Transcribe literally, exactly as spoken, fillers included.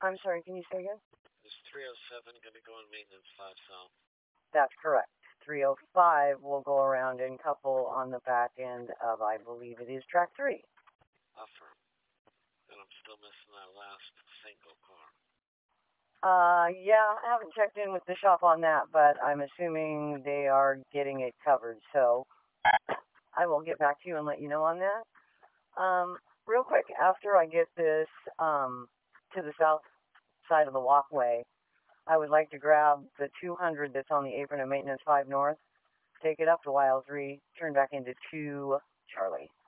I'm sorry, can you say again? Is three oh seven going to go in maintenance five south? That's correct. three oh five will go around and couple on the back end of, I believe it is track three. Affirm. And I'm still missing that last single car. Uh, yeah, I haven't checked in with the shop on that, but I'm assuming they are getting it covered. So I will get back to you and let you know on that. Um, real quick, after I get this um, to the south side of the walkway, I would like to grab the two hundred that's on the apron of maintenance five north, take it up to Y L three, turn back into two Charlie.